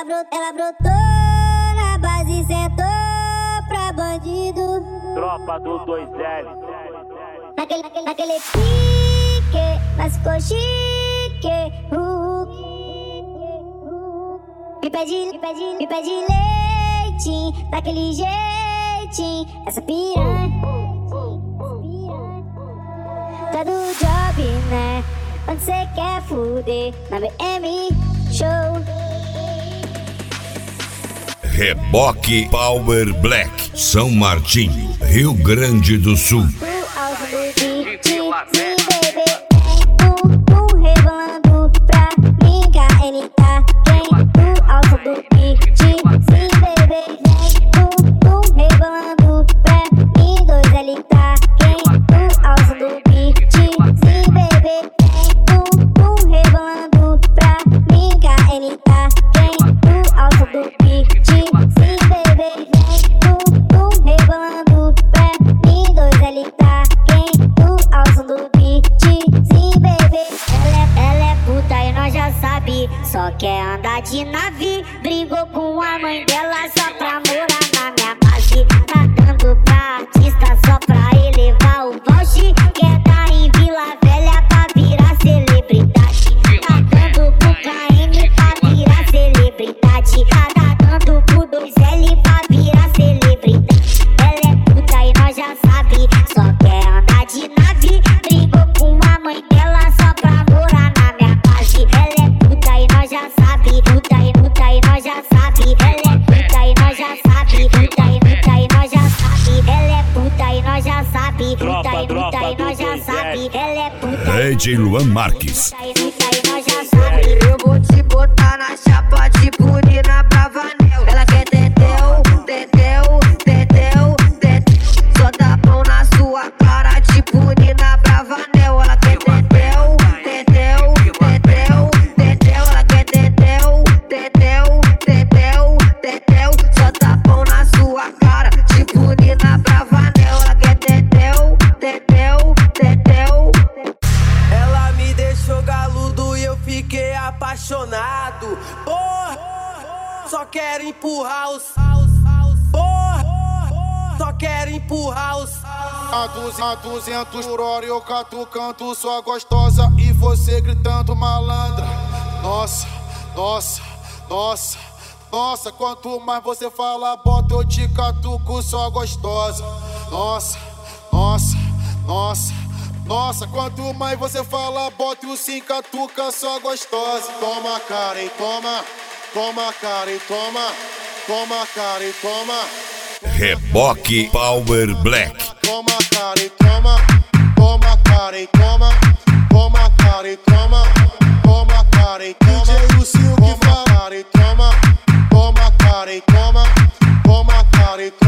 ela brotou na base e sentou pra bandido. Tropa do 2L. Naquele pique, mas ficou chique. Me pede leite, daquele jeitinho. Essa piranha tá do job, né? Onde cê quer fuder? Na BM Show. Reboque Power Black, São Martinho, Rio Grande do Sul. Rebolando pra brincar, ele tá quem do alto do beat, sim, bebê. Rebolando pra mim, 2L tá quem do alto do beat, sim, bebê. Rebolando pra brincar, ele tá quem do alto do beat, sim, bebê. Rebolando pra mim, 2L tá quem do alto do beat, sim, bebê. Ela é puta e nós já sabe, só quer andar de nave. Brigou com a mãe dela só pra morar na minha base. Tá dando pra artista só pra elevar o voucher. Quer tá em Vila Velha pra virar celebridade. Tá dando pro KM pra virar celebridade. Tá dando pro 2L pra virar celebridade. Ela é puta e nós já sabe, só quer andar de nave. Brigou com a mãe dela só pra morar na minha base. Ela é puta e nós já sabe, puta e nós já sabe. Ela é puta e nós já sabe, puta e nós já sabe. Ela é puta e nós já sabe, puta e nós já sabe. Ela é puta. Rede Luan Marques. Puta e nós já sabe. Eu vou te botar na chapa de Nina Bravanel. Ela quer tetel, tetel, tetel, tetel. Só dá pão na sua cara tipo Nina Bravanel. Ela quer tetel, tetel, tetel, tetel. Ela quer tetel, tetel, tetel, tetel. Só dá pão na sua cara tipo Nina Bravanel. Ela quer tetel, tetel, tetel. Ela me deixou galudo e eu fiquei apaixonado. Porra, só quero empurrar os. Porra, só quero empurrar os. A 200 por hora eu catucando sua gostosa e você gritando malandra. Nossa, nossa, nossa, nossa. Quanto mais você fala, bota eu te catuco sua gostosa. Nossa, nossa, nossa, nossa. Quanto mais você fala, bota o sim catuca sua gostosa. Toma cara e toma, toma cara e toma, toma cara e toma. Reboque Power Black. Toma cara e toma, toma cara e toma, toma cara e toma, toma cara e toma. DJ Lucio que fala cara e toma, toma cara e toma, toma cara e toma.